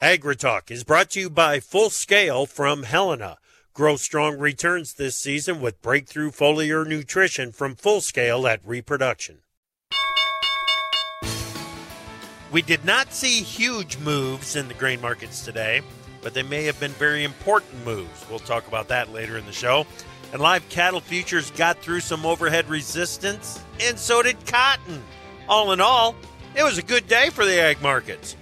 AgriTalk is brought to you by Full Scale from Helena. Grow strong returns this season with breakthrough foliar nutrition from Full Scale at Reproduction. We did not see huge moves in the grain markets today, but they may have been very important moves. We'll talk about that later in the show. And live cattle futures got through some overhead resistance, and so did cotton. All in all, it was a good day for the ag markets.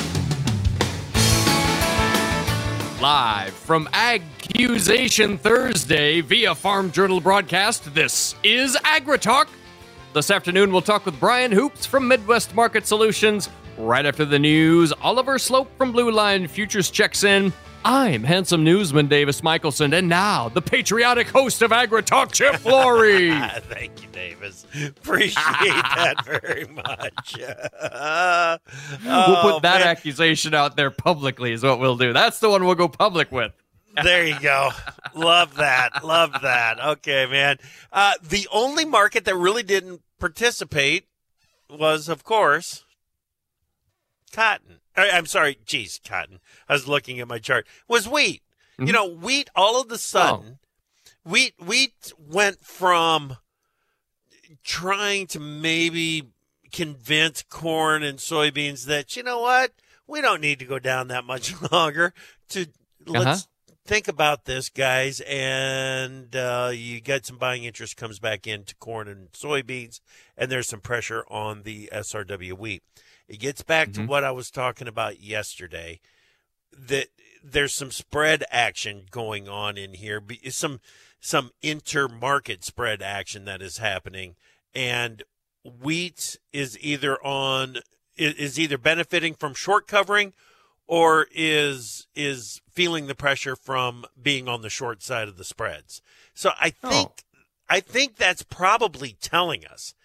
Live from Accusation Thursday via Farm Journal broadcast, this is AgriTalk. This afternoon, we'll talk with Brian Hoops from Midwest Market Solutions. Right after the news, Oliver Slope from Blue Line Futures checks in. I'm handsome newsman Davis Michelson, and now the patriotic host of AgriTalk, Chip Flory. Thank you, Davis. Appreciate that very much. We'll put that accusation out there publicly is what we'll do. That's the one we'll go public with. There you go. Love that. Love that. Okay, man. The only market that really didn't participate was, of course, cotton. I'm sorry. Geez, cotton. I was looking at my chart. Was wheat. Mm-hmm. You know, wheat, all of a sudden, wheat went from trying to maybe convince corn and soybeans that, you know what, we don't need to go down that much longer to let's think about this, guys. And you get some buying interest comes back into corn and soybeans, and there's some pressure on the SRW wheat. It gets back to what I was talking about yesterday, that there's some spread action going on in here, some intermarket spread action that is happening, and wheat is either benefiting from short covering or is feeling the pressure from being on the short side of the spreads. So I think that's probably telling us.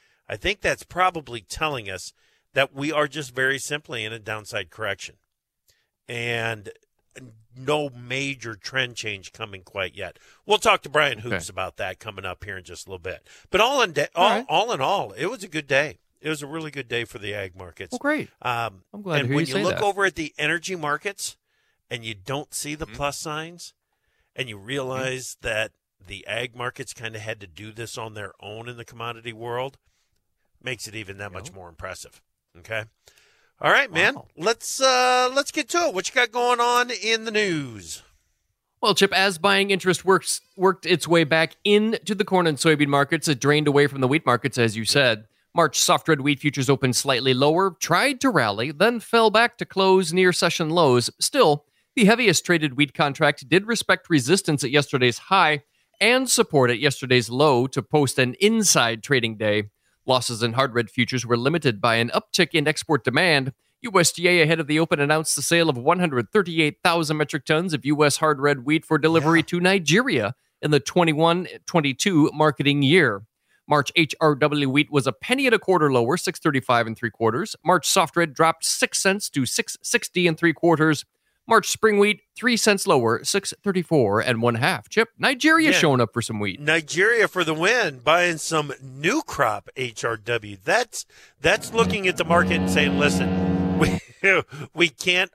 That we are just very simply in a downside correction and no major trend change coming quite yet. We'll talk to Brian Hoops about that coming up here in just a little bit. But all in all, it was a good day. It was a really good day for the ag markets. Well, great. I'm glad to hear you say that. And when you look over at the energy markets and you don't see the plus signs and you realize that the ag markets kind of had to do this on their own in the commodity world, makes it even that much more impressive. Okay. All right, man. Wow. Let's get to it. What you got going on in the news? Well, Chip, as buying interest worked its way back into the corn and soybean markets, it drained away from the wheat markets, as you said. March soft red wheat futures opened slightly lower, tried to rally, then fell back to close near session lows. Still, the heaviest traded wheat contract did respect resistance at yesterday's high and support at yesterday's low to post an inside trading day. Losses in hard red futures were limited by an uptick in export demand. USDA ahead of the open announced the sale of 138,000 metric tons of U.S. hard red wheat for delivery to Nigeria in the 21-22 marketing year. March HRW wheat was a penny and a quarter lower, 6.35 3/4. March soft red dropped 6 cents to 6.60 3/4. March spring wheat, 3 cents lower, 6.34 1/2. Chip, Nigeria showing up for some wheat. Nigeria for the win, buying some new crop HRW. That's looking at the market and saying, listen, we can't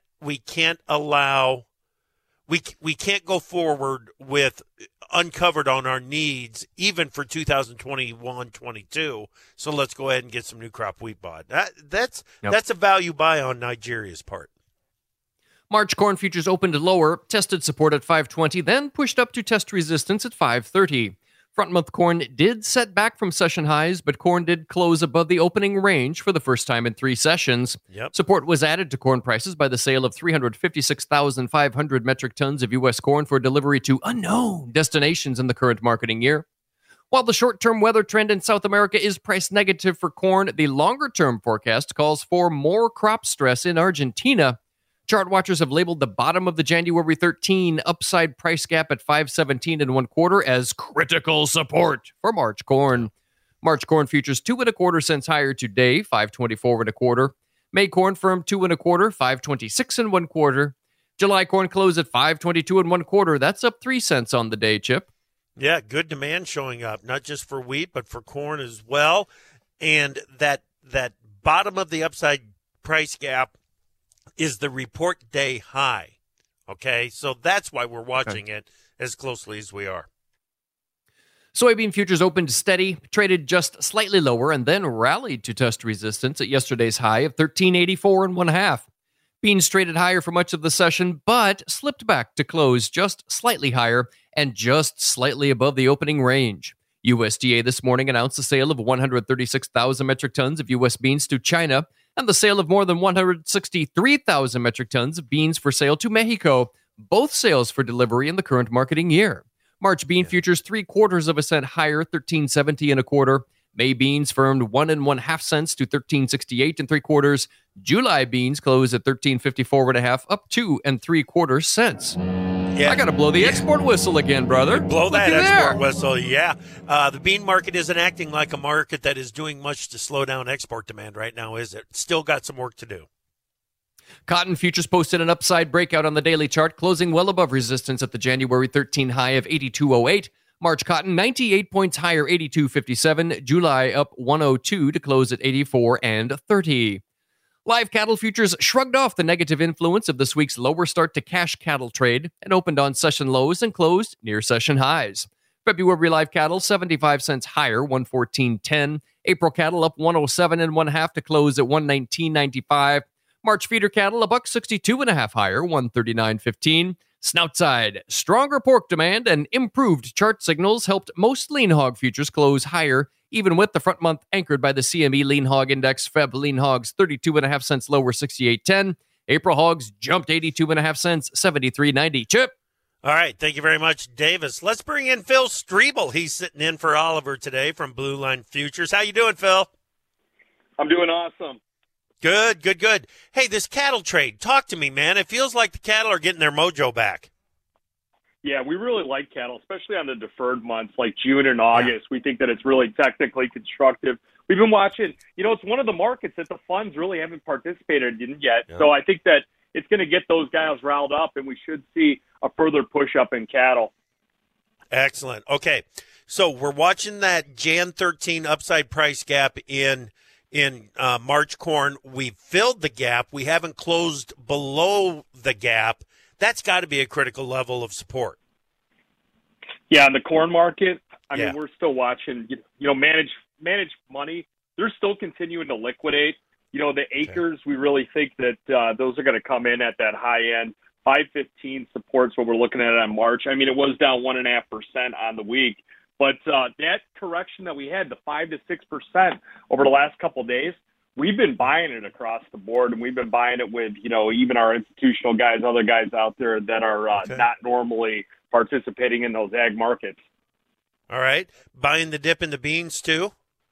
go forward with uncovered on our needs even for 2021-22. So let's go ahead and get some new crop wheat bought. That's a value buy on Nigeria's part. March corn futures opened lower, tested support at 5.20, then pushed up to test resistance at 5.30. Front month corn did set back from session highs, but corn did close above the opening range for the first time in 3 sessions. Support was added to corn prices by the sale of 356,500 metric tons of U.S. corn for delivery to unknown destinations in the current marketing year. While the short-term weather trend in South America is price negative for corn, the longer-term forecast calls for more crop stress in Argentina. Chart watchers have labeled the bottom of the January 13 upside price gap at 5.17 1/4 as critical support for March corn. March corn futures 2 1/4 cents higher today, 5.24 1/4. May corn firm 2 1/4, 5.26 1/4. July corn closed at 5.22 1/4. That's up 3 cents on the day, Chip. Yeah, good demand showing up, not just for wheat, but for corn as well. And that bottom of the upside price gap is the report day high. Okay, so that's why we're watching it as closely as we are. Soybean futures opened steady, traded just slightly lower, and then rallied to test resistance at yesterday's high of 1384 and 1/2. Beans traded higher for much of the session, but slipped back to close just slightly higher and just slightly above the opening range. USDA this morning announced the sale of 136,000 metric tons of U.S. beans to China and the sale of more than 163,000 metric tons of beans for sale to Mexico, both sales for delivery in the current marketing year. March bean futures 3/4 cent higher, 13.70 1/4. May beans firmed 1 1/2 cents to 13.68 3/4. July beans closed at 13.54 1/2, up 2 3/4 cents. Yeah. I got to blow the export whistle again, brother. Blow that export whistle, yeah. The bean market isn't acting like a market that is doing much to slow down export demand right now, is it? Still got some work to do. Cotton futures posted an upside breakout on the daily chart, closing well above resistance at the January 13 high of 82.08. March cotton 98 points higher, 82.57. July up 102 to close at 84 and 30. Live cattle futures shrugged off the negative influence of this week's lower start to cash cattle trade and opened on session lows and closed near session highs. February live cattle 75 cents higher, 114.10. April cattle up 107 and 1/2 to close at 119.95. March feeder cattle $1.62 1/2 higher, 139.15. Snoutside, stronger pork demand and improved chart signals helped most lean hog futures close higher, even with the front month anchored by the CME Lean Hog Index. Feb lean hogs 32 1/2 cents lower, 68.10. April hogs jumped 82 1/2 cents, 73.90. Chip. All right, thank you very much, Davis. Let's bring in Phil Strebel. He's sitting in for Oliver today from Blue Line Futures. How you doing, Phil? I'm doing awesome. Good. Hey, this cattle trade, talk to me, man. It feels like the cattle are getting their mojo back. Yeah, we really like cattle, especially on the deferred months like June and August. We think that it's really technically constructive. We've been watching, it's one of the markets that the funds really haven't participated in yet. Yeah. So I think that it's going to get those guys riled up, and we should see a further push up in cattle. Excellent. Okay, so we're watching that Jan 13 upside price gap in March corn. We filled the gap. We haven't closed below the gap. That's got to be a critical level of support. Yeah, in the corn market, I mean, we're still watching, manage money. They're still continuing to liquidate. The acres, we really think that those are going to come in at that high end. 515 supports what we're looking at on March. I mean, it was down 1.5% on the week. But that correction that we had, the 5 to 6% over the last couple of days, we've been buying it across the board, and we've been buying it with, even our institutional guys, other guys out there that are not normally participating in those ag markets. All right. Buying the dip in the beans, too?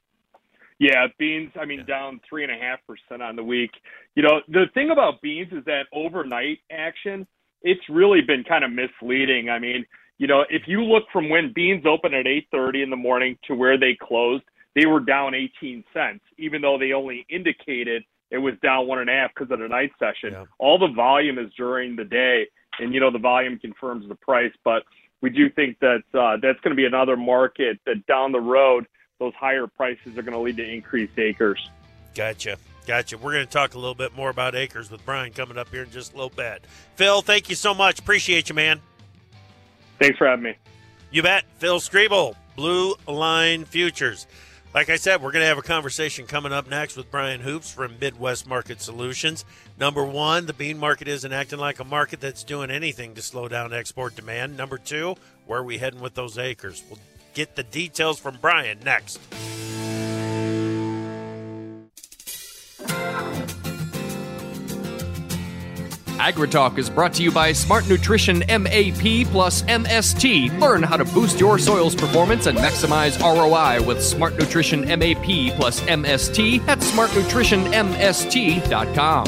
Yeah, beans, down 3.5% on the week. The thing about beans is that overnight action, it's really been kind of misleading. I mean, if you look from when beans opened at 8:30 in the morning to where they closed, they were down 18 cents, even though they only indicated it was down 1.5 because of the night session. Yeah. All the volume is during the day, and, the volume confirms the price. But we do think that that's going to be another market that down the road, those higher prices are going to lead to increased acres. Gotcha. We're going to talk a little bit more about acres with Brian coming up here in just a little bit. Phil, thank you so much. Appreciate you, man. Thanks for having me. You bet. Phil Strebel, Blue Line Futures. Like I said, we're going to have a conversation coming up next with Brian Hoops from Midwest Market Solutions. Number one, the bean market isn't acting like a market that's doing anything to slow down export demand. Number two, where are we heading with those acres? We'll get the details from Brian next. AgriTalk is brought to you by Smart Nutrition MAP plus MST. Learn how to boost your soil's performance and maximize ROI with Smart Nutrition MAP plus MST at smartnutritionmst.com.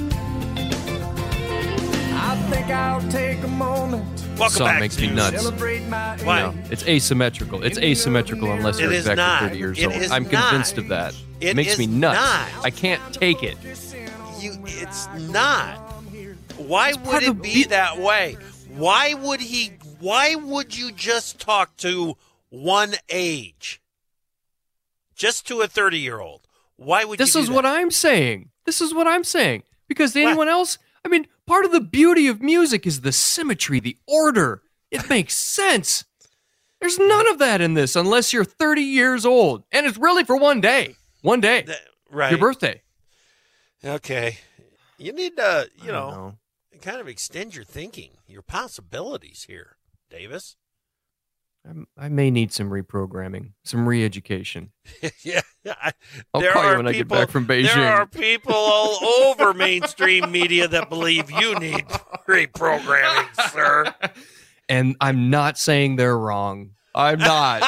I think I'll take a moment. Welcome song back. Makes me nuts. Why? No, it's asymmetrical. It's asymmetrical unless you're exactly 30 years old. I'm convinced of that. It makes me nuts. I can't take it. It's not. Why would it be that way? Why would you just talk to one age? Just to a 30-year-old? Why would you do that? This is what I'm saying. Because to anyone else, I mean, part of the beauty of music is the symmetry, the order. It makes sense. There's none of that in this unless you're 30 years old. And it's really for one day. One day. Right. Your birthday. Okay. You need to, I don't know. kind of extend your thinking, your possibilities here, Davis. I may need some reprogramming, some re-education. Yeah. I'll call you when I get back from Beijing. There are people all over mainstream media that believe you need reprogramming, sir. And I'm not saying they're wrong. I'm not.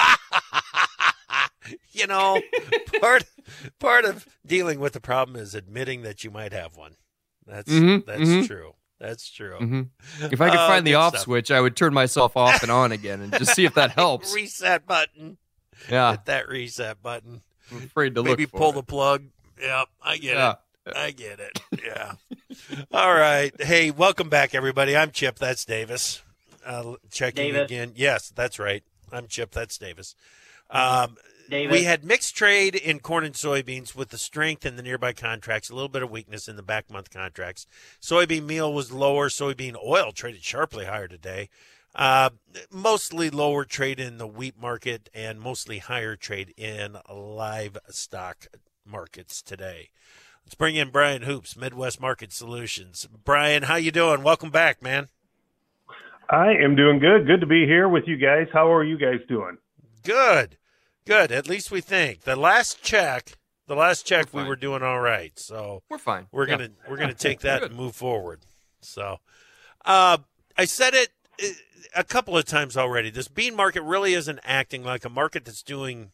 You know, part of dealing with the problem is admitting that you might have one. That's true. That's true. Mm-hmm. If I could find the off switch, I would turn myself off and on again and just see if that helps. Reset button. Yeah. Hit that reset button. I'm afraid to Maybe look for pull it. the plug. Yep, I get it. I get it. Yeah. All right. Hey, welcome back, everybody. I'm Chip. That's Davis. Checking Davis. again. Yes, that's right. I'm Chip. That's Davis. Davis. We had mixed trade in corn and soybeans with the strength in the nearby contracts, a little bit of weakness in the back month contracts. Soybean meal was lower. Soybean oil traded sharply higher today. Mostly lower trade in the wheat market and mostly higher trade in livestock markets today. Let's bring in Brian Hoops, Midwest Market Solutions. Brian, how you doing? Welcome back, man. I am doing good. Good to be here with you guys. How are you guys doing? Good. At least we think. The last check we were doing all right. So We're fine. we're gonna take that and move forward. So I said it a couple of times already. This bean market really isn't acting like a market that's doing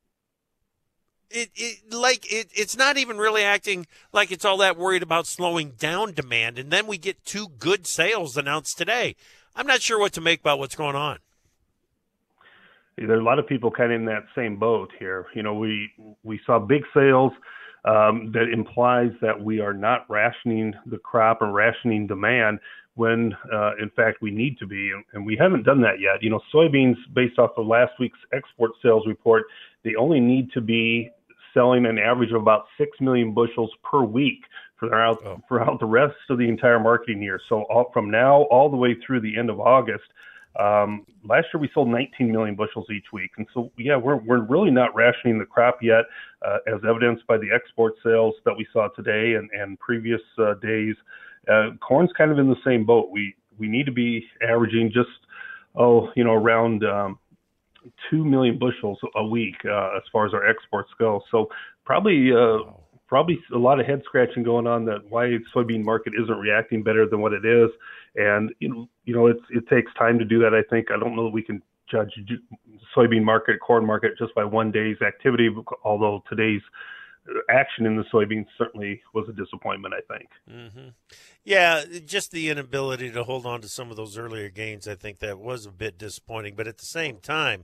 it's not even really acting like it's all that worried about slowing down demand. And then we get 2 good sales announced today. I'm not sure what to make about what's going on. There are a lot of people kind of in that same boat here. You know, we saw big sales. That implies that we are not rationing the crop and rationing demand when, in fact, we need to be. And we haven't done that yet. You know, soybeans, based off of last week's export sales report, they only need to be selling an average of about 6 million bushels per week throughout the rest of the entire marketing year. So from now all the way through the end of August. Last year we sold 19 million bushels each week. And so, yeah, we're really not rationing the crop yet, as evidenced by the export sales that we saw today and previous days. Corn's kind of in the same boat. We need to be averaging just, around 2 million bushels a week as far as our exports go. So probably a lot of head scratching going on that why the soybean market isn't reacting better than what it is. And, it takes time to do that. I think, I don't know that we can judge soybean market, corn market just by one day's activity, although today's action in the soybeans certainly was a disappointment, I think. Mm-hmm. Yeah, just the inability to hold on to some of those earlier gains, I think that was a bit disappointing. But at the same time,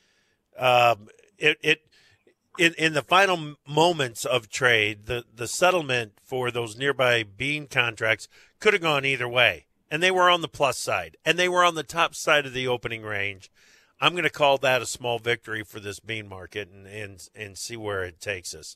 in the final moments of trade, the settlement for those nearby bean contracts could have gone either way. And they were on the plus side. And they were on the top side of the opening range. I'm going to call that a small victory for this bean market and see where it takes us.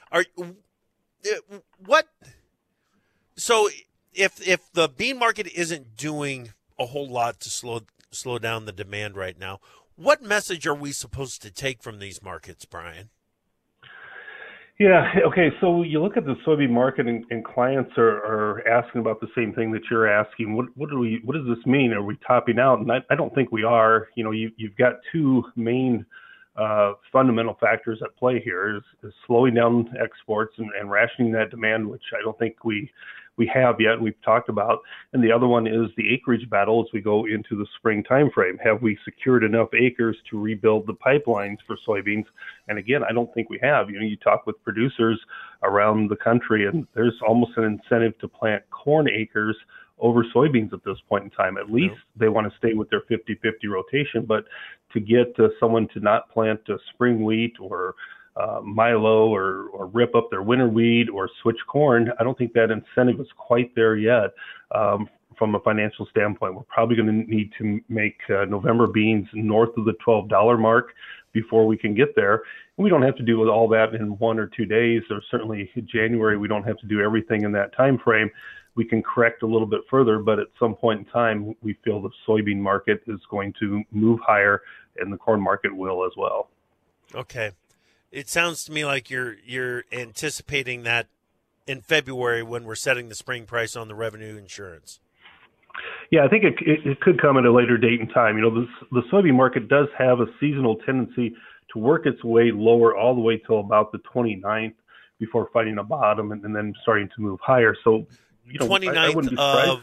So if the bean market isn't doing a whole lot to slow down the demand right now, what message are we supposed to take from these markets, Brian? Yeah. Okay. So you look at the soybean market, and clients are asking about the same thing that you're asking. What does this mean? Are we topping out? And I don't think we are. You know, you've got 2 main fundamental factors at play here: is slowing down exports and rationing that demand, which I don't think we have yet, and we've talked about. And the other one is the acreage battle as we go into the spring timeframe. Have we secured enough acres to rebuild the pipelines for soybeans? And again, I don't think we have. You know, you talk with producers around the country, and there's almost an incentive to plant corn acres over soybeans at this point in time. At least they want to stay with their 50-50 rotation. But to get someone to not plant spring wheat or milo or rip up their winter wheat or switch corn, I don't think that incentive is quite there yet. From a financial standpoint, we're probably going to need to make November beans north of the $12 mark before we can get there. And we don't have to do all that in 1 or 2 days, or certainly January, we don't have to do everything in that time frame. we can correct a little bit further, but at some point in time, we feel the soybean market is going to move higher, and the corn market will as well. Okay. It sounds to me like you're anticipating that in February when we're setting the spring price on the revenue insurance. Yeah, I think it could come at a later date and time. The soybean market does have a seasonal tendency to work its way lower all the way till about the 29th before finding a bottom and then starting to move higher. So, 29th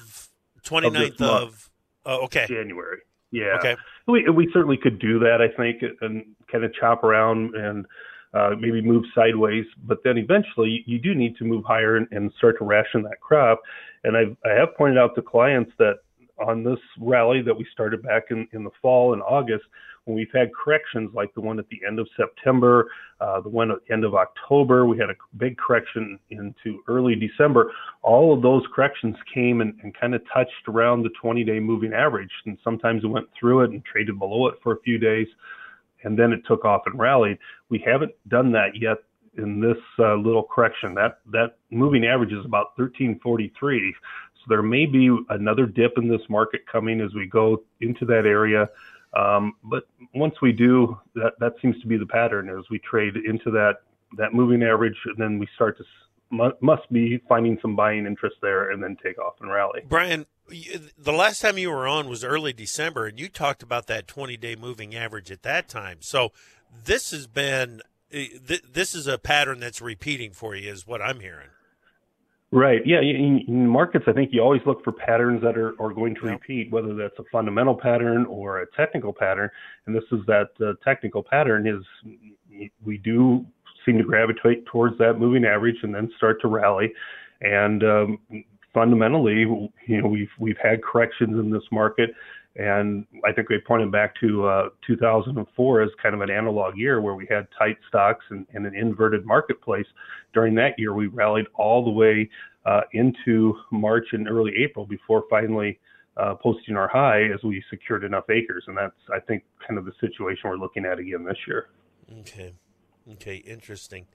of okay. January. Yeah. Okay. We certainly could do that, I think, and kind of chop around and maybe move sideways. But then eventually you do need to move higher and start to ration that crop. And I have pointed out to clients that on this rally that we started back in the fall in August, when we've had corrections like the one at the end of September, the one at the end of October, we had a big correction into early December. All of those corrections came and kind of touched around the 20-day moving average. And sometimes it went through it and traded below it for a few days, and then it took off and rallied. We haven't done that yet in this little correction. That moving average is about 1343. So there may be another dip in this market coming as we go into that area. But once we do, that seems to be the pattern as we trade into that moving average, and then we start to must be finding some buying interest there and then take off and rally. Brian, the last time you were on was early December, and you talked about that 20-day moving average at that time. So this has been this is a pattern that's repeating for you, is what I'm hearing. Right. Yeah. In markets, I think you always look for patterns that are going to repeat, whether that's a fundamental pattern or a technical pattern. And this is that technical pattern is we do seem to gravitate towards that moving average and then start to rally. And fundamentally, we've had corrections in this market. And I think they pointed back to 2004 as kind of an analog year where we had tight stocks and an inverted marketplace. During that year, we rallied all the way into March and early April before finally posting our high as we secured enough acres. And that's, I think, kind of the situation we're looking at again this year. Okay, interesting.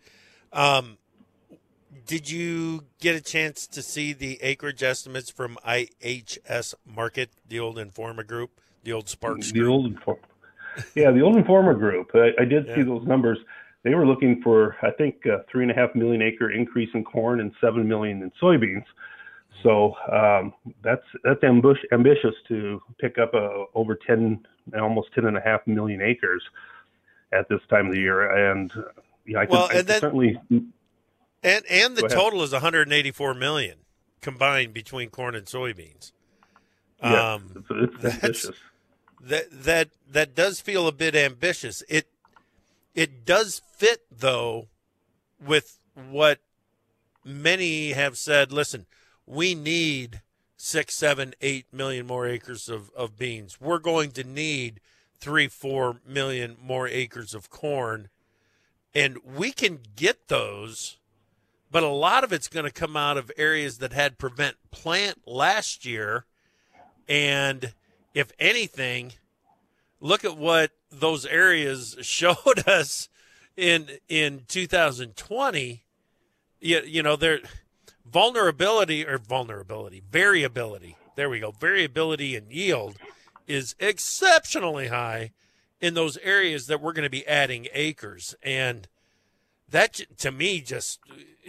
Did you get a chance to see the acreage estimates from IHS Markit, the old Informa Group, the old Sparks Group? The old Informa Group. I did see those numbers. They were looking for, I think, a 3.5 million acre increase in corn and 7 million in soybeans. So that's ambitious to pick up over 10, almost 10.5 million acres at this time of the year. And certainly. And the total is 184 million combined between corn and soybeans. Yeah, it's ambitious. That does feel a bit ambitious. It does fit though with what many have said. Listen, we need 6, 7, 8 million more acres of beans. We're going to need 3-4 million more acres of corn, and we can get those. But a lot of it's going to come out of areas that had prevent plant last year. And if anything, look at what those areas showed us in 2020. Their variability. There we go. Variability in yield is exceptionally high in those areas that we're going to be adding acres. And that, to me, just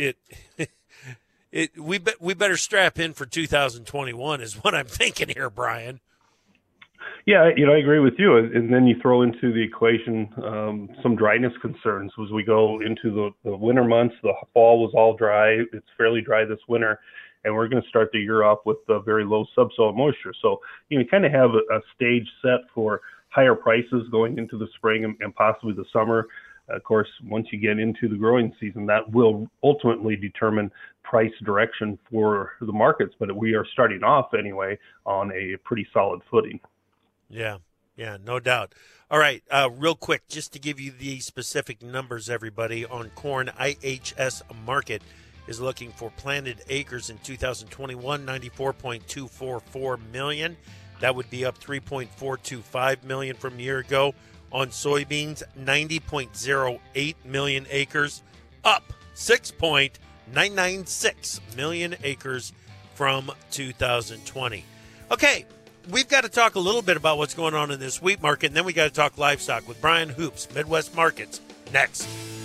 we better strap in for 2021 is what I'm thinking here, Brian. Yeah, I agree with you. And then you throw into the equation some dryness concerns as we go into the winter months. The fall was all dry. It's fairly dry this winter, and we're going to start the year off with very low subsoil moisture. So you kind of have a stage set for higher prices going into the spring and possibly the summer. Of course, once you get into the growing season, that will ultimately determine price direction for the markets. But we are starting off anyway on a pretty solid footing. Yeah, no doubt. All right, real quick, just to give you the specific numbers, everybody, on corn, IHS Markit is looking for planted acres in 2021, 94.244 million. That would be up 3.425 million from a year ago. On soybeans, 90.08 million acres, up 6.996 million acres from 2020. Okay, we've got to talk a little bit about what's going on in this wheat market, and then we got to talk livestock with Brian Hoops, Midwest Markets, next.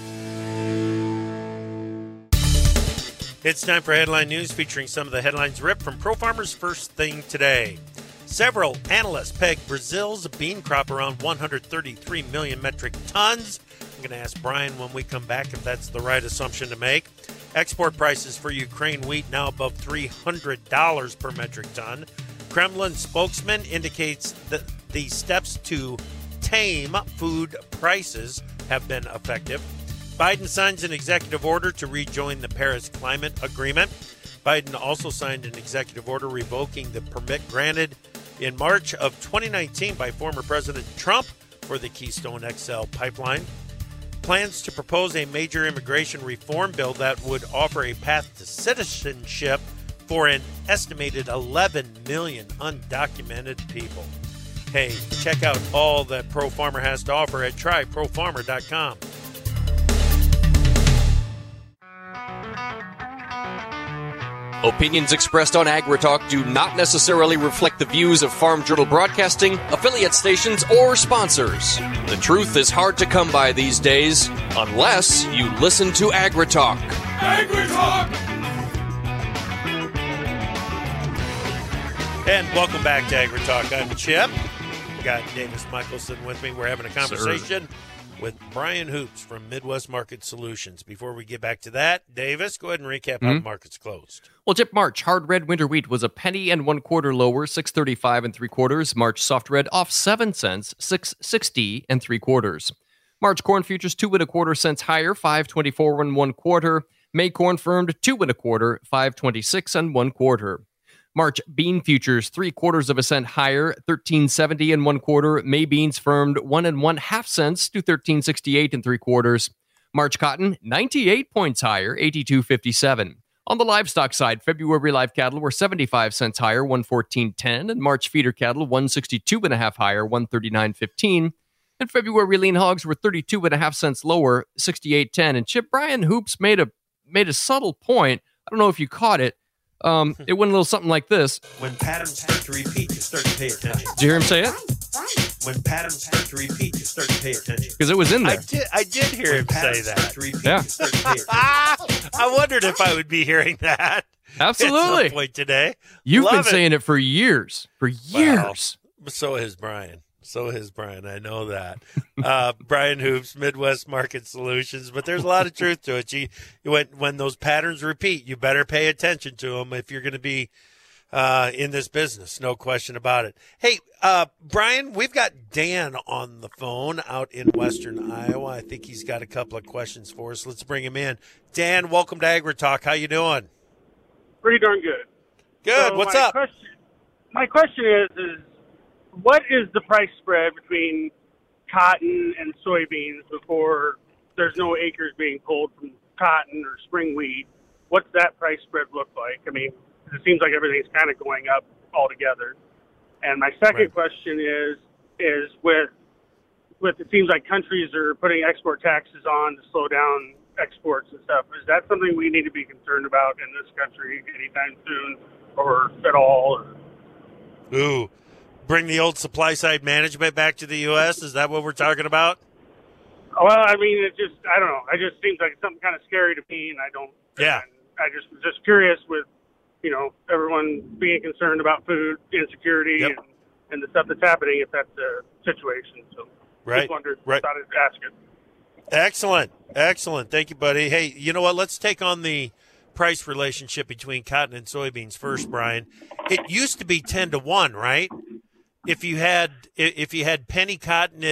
It's time for Headline News, featuring some of the headlines ripped from ProFarmer's First Thing Today. Several analysts peg Brazil's bean crop around 133 million metric tons. I'm going to ask Brian when we come back if that's the right assumption to make. Export prices for Ukraine wheat now above $300 per metric ton. Kremlin spokesman indicates that the steps to tame food prices have been effective. Biden signs an executive order to rejoin the Paris Climate Agreement. Biden also signed an executive order revoking the permit granted in March of 2019 by former President Trump for the Keystone XL pipeline. Plans to propose a major immigration reform bill that would offer a path to citizenship for an estimated 11 million undocumented people. Hey, check out all that ProFarmer has to offer at tryprofarmer.com. Opinions expressed on AgriTalk do not necessarily reflect the views of Farm Journal Broadcasting, affiliate stations, or sponsors. The truth is hard to come by these days, unless you listen to AgriTalk. AgriTalk! And welcome back to AgriTalk. I'm Chip. Got Davis Michelson with me. We're having a conversation with Brian Hoops from Midwest Market Solutions. Before we get back to that, Davis, go ahead and recap how the market's closed. Well, Chip, March hard red winter wheat was a penny and 1/4 lower, 6.35 3/4. March soft red off 7 cents, 6.60 3/4. March corn futures 2 1/4 cents higher, 5.24 1/4. May corn firmed 2 1/4, 5.26 1/4. March bean futures 3/4 cent higher, 13.70 1/4. May beans firmed 1 1/2 cents to 13.68 3/4. March cotton 98 points higher, 82.57. On the livestock side, February live cattle were 75 cents higher, 114.10, and March feeder cattle 162.5 higher, 139.15. And February lean hogs were 32.5 cents lower, 68.10. And Chip, Brian Hoops made a subtle point. I don't know if you caught it. It went a little something like this. When patterns start to repeat, you start to pay attention. Did you hear him say it? When patterns start to repeat, you start to pay attention. Because it was in there. I did hear him say that. Yeah. I wondered if I would be hearing that. Absolutely. At some point today. You've been Love it. saying it for years. For years. Well, so has Brian. I know that. Brian Hoops, Midwest Market Solutions. But there's a lot of truth to it. When those patterns repeat, you better pay attention to them if you're going to be in this business. No question about it. Hey, Brian, we've got Dan on the phone out in western Iowa. I think he's got a couple of questions for us. Let's bring him in. Dan, welcome to AgriTalk. How you doing? Pretty darn good. Good. So What's up? My question is what is the price spread between cotton and soybeans before there's no acres being pulled from cotton or spring wheat? What's that price spread look like? I mean, it seems like everything's kind of going up altogether. And my second question is with it seems like countries are putting export taxes on to slow down exports and stuff. Is that something we need to be concerned about in this country anytime soon or at all? Ooh. Bring the old supply side management back to the U.S.? Is that what we're talking about? Well, I mean, I don't know. It just seems like something kind of scary to me, and I don't. Yeah. I was just curious with, everyone being concerned about food insecurity and the stuff that's happening, if that's the situation. So, just wondered. Thought I'd ask it. Excellent. Thank you, buddy. Hey, you know what? Let's take on the price relationship between cotton and soybeans first, Brian. It used to be 10 to 1, right? If you had penny cotton,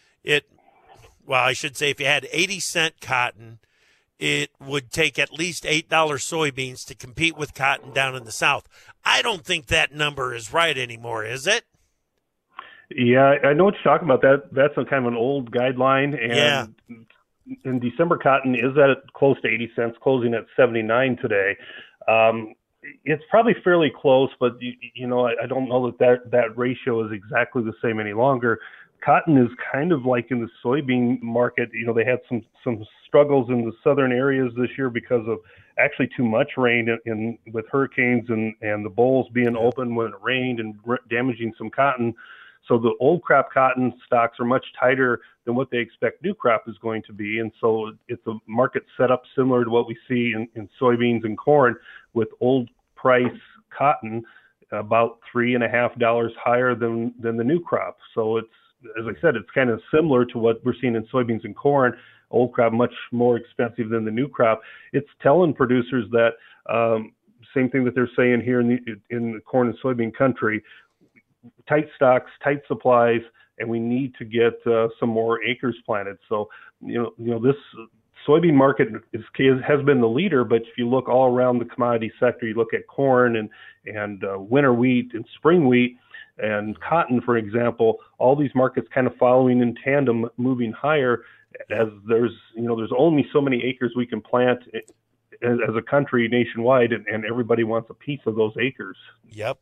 I should say if you had 80-cent cotton, it would take at least $8 soybeans to compete with cotton down in the South. I don't think that number is right anymore, is it? Yeah, I know what you're talking about. That's a kind of an old guideline. And in December, cotton is at close to 80 cents, closing at 79 today. It's probably fairly close, but I don't know that ratio is exactly the same any longer. Cotton is kind of like in the soybean market. They had some struggles in the southern areas this year because of actually too much rain in with hurricanes and the bowls being open when it rained and damaging some cotton. So the old crop cotton stocks are much tighter than what they expect new crop is going to be. And so it's a market set up similar to what we see in soybeans and corn, with old price cotton about $3.50 higher than the new crop. So it's, as I said, it's kind of similar to what we're seeing in soybeans and corn. Old crop much more expensive than the new crop. It's telling producers that same thing that they're saying here in the corn and soybean country: tight stocks, tight supplies, and we need to get some more acres planted. So this soybean market has been the leader, but if you look all around the commodity sector, you look at corn and winter wheat and spring wheat and cotton, for example, all these markets kind of following in tandem, moving higher, as there's only so many acres we can plant as a country nationwide, and everybody wants a piece of those acres. Yep.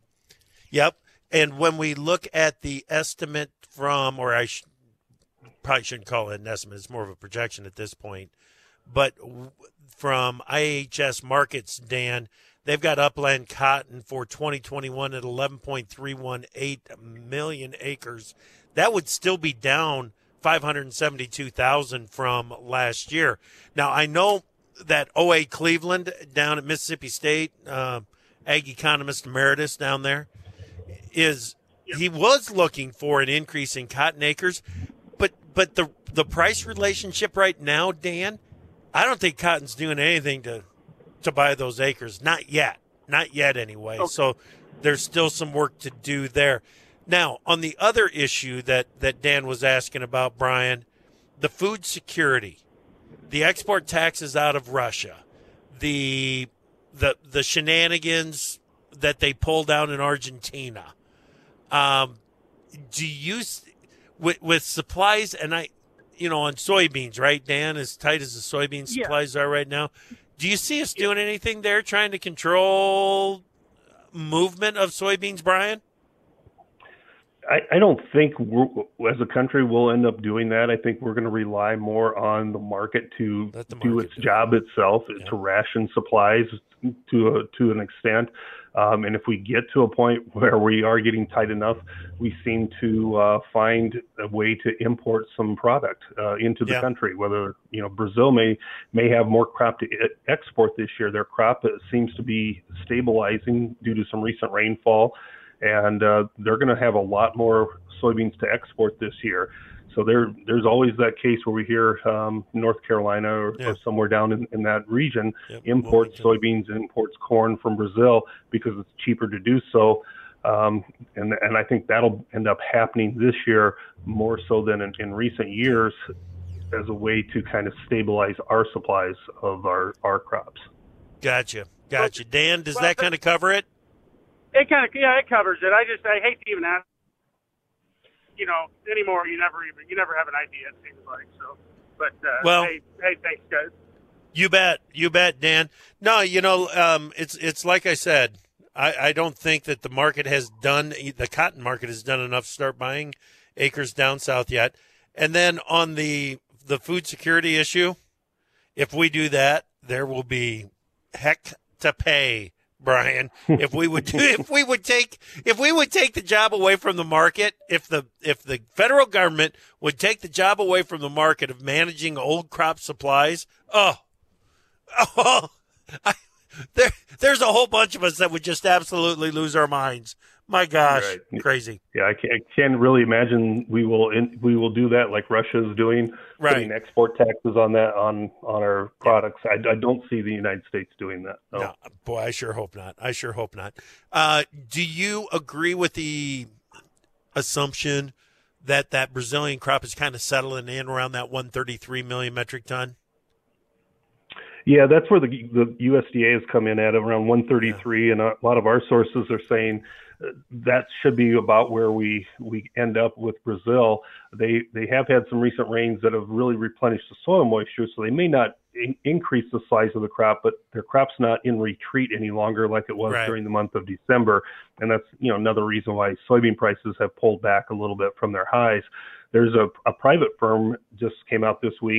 And when we look at the estimate from, or probably shouldn't call it an estimate, it's more of a projection at this point, but from IHS Markets, Dan, they've got upland cotton for 2021 at 11.318 million acres. That would still be down 572,000 from last year. Now, I know that O.A. Cleveland down at Mississippi State, ag economist emeritus down there, he was looking for an increase in cotton acres, but the price relationship right now, Dan, I don't think cotton's doing anything to buy those acres. Not yet anyway. Okay. So there's still some work to do there. Now, on the other issue that Dan was asking about, Brian, the food security, the export taxes out of Russia, the shenanigans that they pulled down in Argentina. Do you, with supplies, and on soybeans, right, Dan, as tight as the soybean supplies are right now, do you see us doing anything there trying to control movement of soybeans, Brian? I don't think as a country we'll end up doing that. I think we're going to rely more on the market to do its job itself, to ration supplies to an extent. And if we get to a point where we are getting tight enough, we seem to find a way to import some product into the country. Whether Brazil may have more crop to export this year. Their crop seems to be stabilizing due to some recent rainfall. And they're going to have a lot more soybeans to export this year. So there's always that case where we hear North Carolina or somewhere down in that region imports soybeans, imports corn from Brazil because it's cheaper to do so. And I think that'll end up happening this year more so than in recent years, as a way to kind of stabilize our supplies of our crops. Gotcha. Dan, does that kind of cover it? It kind of, it covers it. I hate to even ask, anymore. You never have an idea, it seems like. So, but hey, thanks, guys. You bet, Dan. No, it's like I said. I don't think that the cotton market has done enough to start buying acres down south yet. And then on the food security issue, if we do that, there will be heck to pay, Brian. If we would take the job away from the market, if the federal government would take the job away from the market of managing old crop supplies, there's a whole bunch of us that would just absolutely lose our minds. My gosh, right. Crazy. Yeah, I can't really imagine we will do that like Russia is doing, putting export taxes on our products. I don't see the United States doing that. No, boy, I sure hope not. Do you agree with the assumption that Brazilian crop is kind of settling in around that 133 million metric ton? Yeah, that's where the USDA has come in at around 133, and a lot of our sources are saying that should be about where we end up with Brazil. They have had some recent rains that have really replenished the soil moisture, so they may not increase the size of the crop, but their crop's not in retreat any longer like it was during the month of December, and that's another reason why soybean prices have pulled back a little bit from their highs. There's a private firm just came out this week that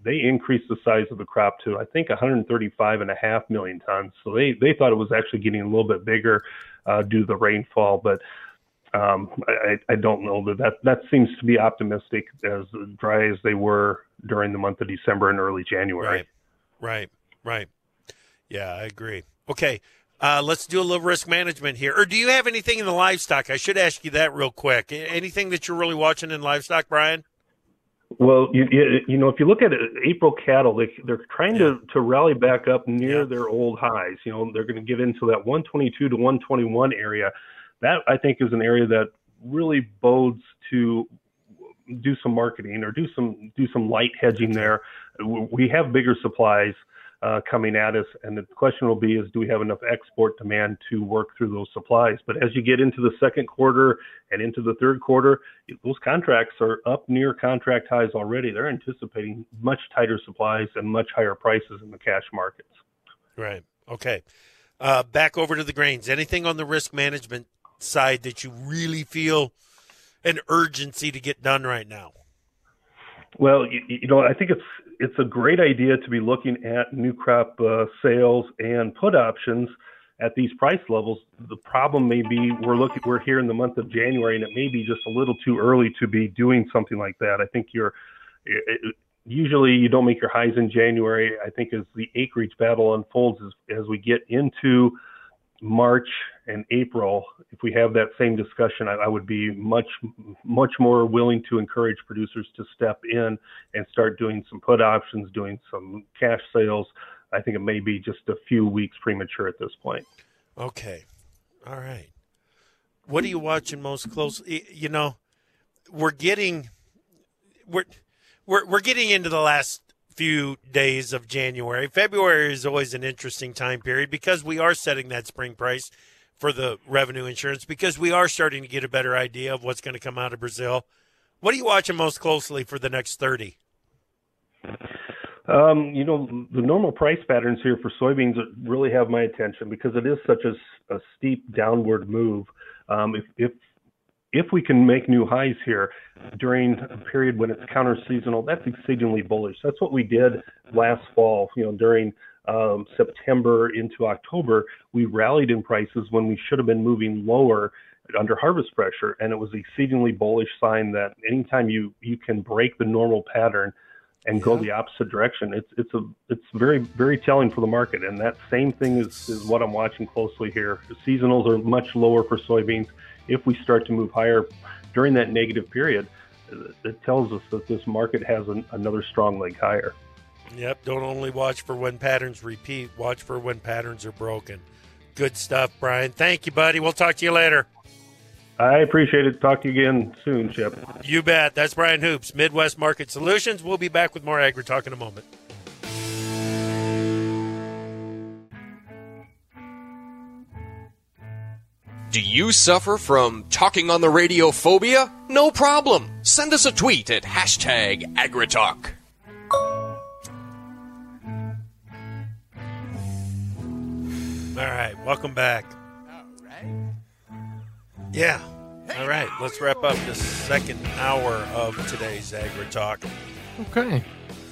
they increased the size of the crop to, I think, 135.5 million tons. So they thought it was actually getting a little bit bigger due to the rainfall, but I don't know that seems to be optimistic, as dry as they were during the month of December and early January. Right. Yeah, I agree. Okay, let's do a little risk management here. Or do you have anything in the livestock? I should ask you that real quick. Anything that you're really watching in livestock, Brian? Well, you know, if you look at April cattle, they're trying to rally back up near their old highs. You know, they're going to get into that 122 to 121 area. That, I think, is an area that really bodes to do some marketing or do some light hedging there. We have bigger supplies coming at us, and the question will be is, do we have enough export demand to work through those supplies? But as you get into the second quarter and into the third quarter, those contracts are up near contract highs already. They're anticipating much tighter supplies and much higher prices in the cash markets. Right. Okay. Back over to the grains. Anything on the risk management side that you really feel an urgency to get done right now? Well, you know, I think it's a great idea to be looking at new crop sales and put options at these price levels. The problem may be we're here in the month of January, and it may be just a little too early to be doing something like that. I think usually you don't make your highs in January. I think as the acreage battle unfolds, as we get into March and April, if we have that same discussion, I would be much more willing to encourage producers to step in and start doing some put options, doing some cash sales. I think it may be just a few weeks premature at this point. Okay. All right. What are you watching most closely? You know, we're getting into the last few days of January. February is always an interesting time period because we are setting that spring price for the revenue insurance, because we are starting to get a better idea of what's going to come out of Brazil. What are you watching most closely for the next 30? You know, the normal price patterns here for soybeans really have my attention because it is such a steep downward move. If we can make new highs here during a period when it's counter-seasonal, that's exceedingly bullish. That's what we did last fall. You know, during September into October, we rallied in prices when we should have been moving lower under harvest pressure, and it was an exceedingly bullish sign that anytime you can break the normal pattern and go the opposite direction, it's very, very telling for the market. And that same thing is what I'm watching closely here. The seasonals are much lower for soybeans. If we start to move higher during that negative period, it tells us that this market has another strong leg higher. Yep. Don't only watch for when patterns repeat, watch for when patterns are broken. Good stuff, Brian. Thank you, buddy. We'll talk to you later. I appreciate it. Talk to you again soon, Chip. You bet. That's Brian Hoops, Midwest Market Solutions. We'll be back with more AgriTalk in a moment. Do you suffer from talking on the radio phobia? No problem. Send us a tweet at #AgriTalk. All right, welcome back. All right. Yeah. All right, let's wrap up the second hour of today's AgriTalk. Okay.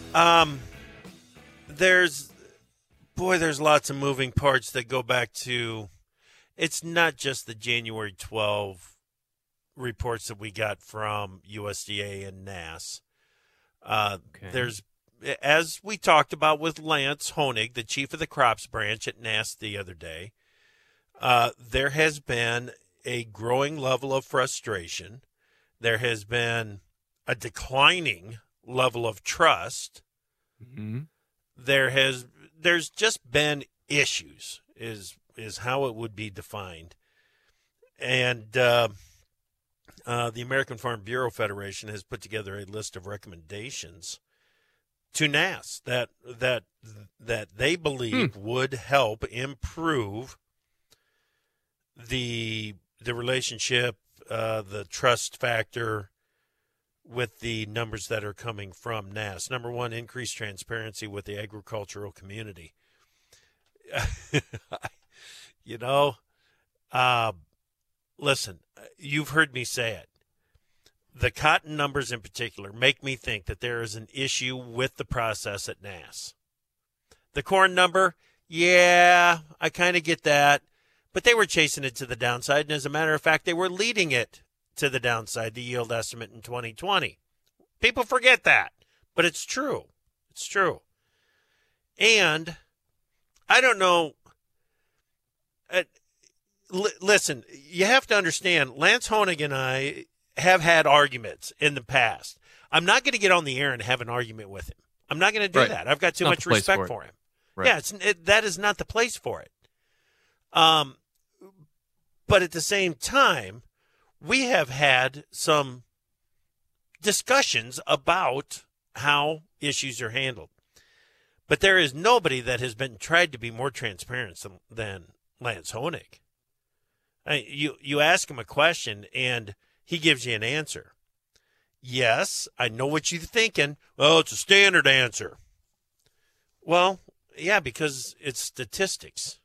There's lots of moving parts that go back to. It's not just the January 12 reports that we got from USDA and NASS. There's, as we talked about with Lance Honig, the chief of the crops branch at NASS the other day, there has been a growing level of frustration. There has been a declining level of trust. Mm-hmm. There's just been issues, is how it would be defined. And the American Farm Bureau Federation has put together a list of recommendations to NASS that they believe would help improve the relationship, the trust factor with the numbers that are coming from NASS. Number one, increased transparency with the agricultural community. Listen, you've heard me say it. the cotton numbers in particular make me think that there is an issue with the process at NASS. The corn number, yeah, I kind of get that, but they were chasing it to the downside, and as a matter of fact, they were leading it to the downside, the yield estimate in 2020. People forget that, but it's true. It's true. And I don't know. Listen, you have to understand, Lance Honig and I have had arguments in the past. I'm not going to get on the air and have an argument with him. I'm not going to do that. I've got too much respect for him. Right. Yeah, that is not the place for it. But at the same time, we have had some discussions about how issues are handled. But there is nobody that has been tried to be more transparent than Lance Honig. You ask him a question, and he gives you an answer. Yes, I know what you're thinking. Well, it's a standard answer. Well, yeah, because it's statistics.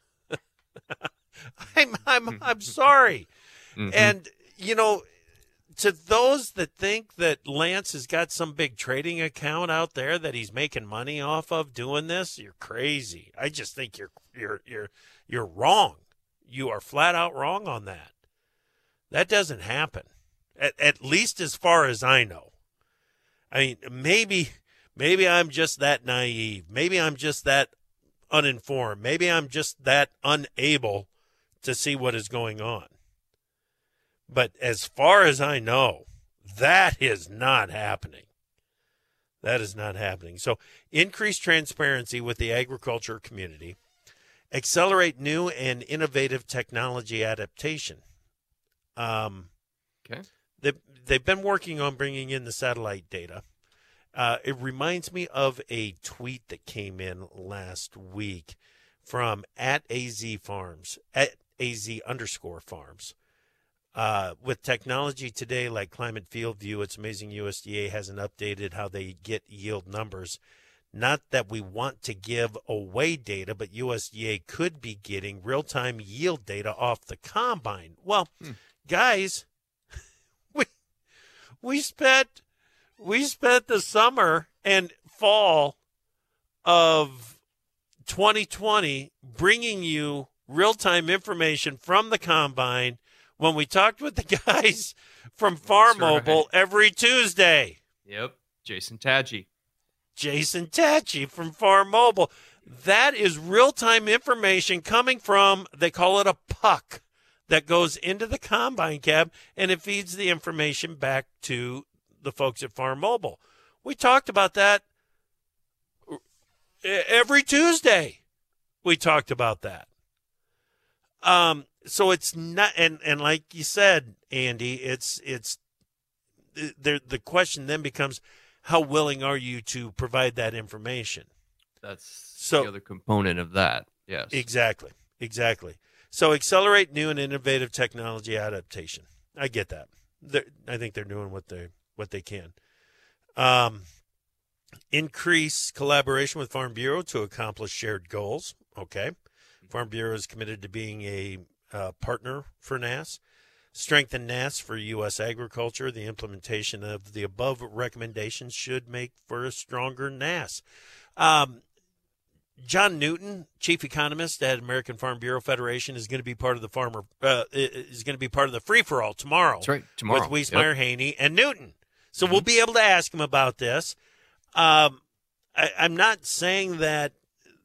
I'm sorry. Mm-hmm. And, to those that think that Lance has got some big trading account out there that he's making money off of doing this, you're crazy. I just think you're wrong. You are flat out wrong on that. That doesn't happen, at least as far as I know. I mean, maybe I'm just that naive. Maybe I'm just that uninformed. Maybe I'm just that unable to see what is going on. But as far as I know, that is not happening. That is not happening. So increase transparency with the agriculture community. Accelerate new and innovative technology adaptation. Okay. They've been working on bringing in the satellite data. It reminds me of a tweet that came in last week from @AZ_farms. With technology today like Climate Field View, it's amazing USDA hasn't updated how they get yield numbers. Not that we want to give away data, but USDA could be getting real-time yield data off the combine. Well, guys, we spent the summer and fall of 2020 bringing you real-time information from the combine when we talked with the guys from Farm Mobile every Tuesday. Yep, Jason Tadgey from Farm Mobile. That is real-time information coming from, they call it a puck, that goes into the combine cab, and it feeds the information back to the folks at Farm Mobile. We talked about that every Tuesday. We talked about that. So it's not, and like you said, Andy, it's the question then becomes, how willing are you to provide that information? That's the other component of that. Yes. Exactly. So accelerate new and innovative technology adaptation. I get that. I think they're doing what they can. Increase collaboration with Farm Bureau to accomplish shared goals. Okay. Farm Bureau is committed to being a partner for NASS. Strengthen NASS for U.S. agriculture. The implementation of the above recommendations should make for a stronger NASS. John Newton, chief economist at American Farm Bureau Federation, is going to be part of the free-for-all tomorrow. That's right, tomorrow. With Wiesmeyer, Haney, and Newton. So we'll be able to ask him about this. I'm not saying that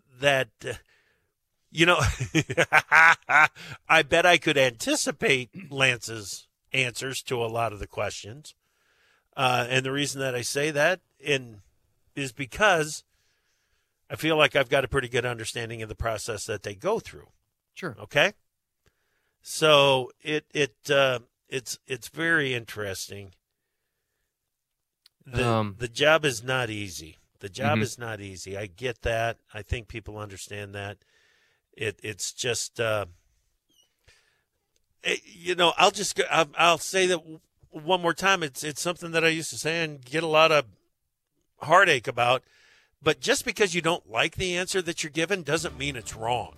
I bet I could anticipate Lance's answers to a lot of the questions. And the reason that I say that is because I feel like I've got a pretty good understanding of the process that they go through. Sure. Okay. So it's very interesting. The job is not easy. The job is not easy. I get that. I think people understand that. It's just, I'll say that one more time. It's something that I used to say and get a lot of heartache about. But just because you don't like the answer that you're given doesn't mean it's wrong.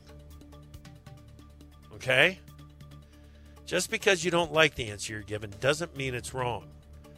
Okay? Just because you don't like the answer you're given doesn't mean it's wrong.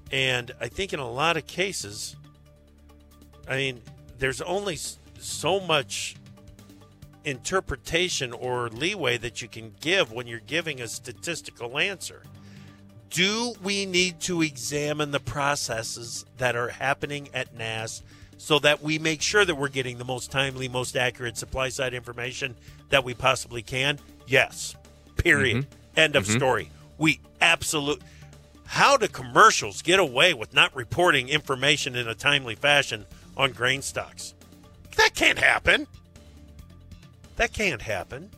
And I think in a lot of cases, I mean, there's only so much interpretation or leeway that you can give when you're giving a statistical answer. Do we need to examine the processes that are happening at NASS so that we make sure that we're getting the most timely, most accurate supply side information that we possibly can? Yes. Period. End of story. We absolutely... How do commercials get away with not reporting information in a timely fashion on grain stocks? That can't happen. That can't happen.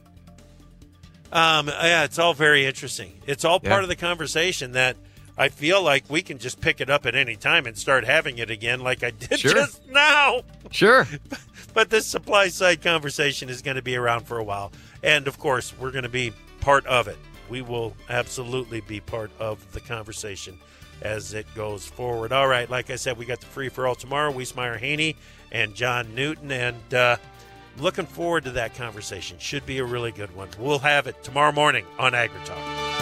Yeah, it's all very interesting. It's all part of the conversation that I feel like we can just pick it up at any time and start having it again like I did just now. Sure. But this supply side conversation is going to be around for a while. And, of course, we're going to be part of it. We will absolutely be part of the conversation as it goes forward. All right, like I said, we got the free-for-all tomorrow. Wiesmeyer Haney and John Newton, and looking forward to that conversation. Should be a really good one. We'll have it tomorrow morning on AgriTalk.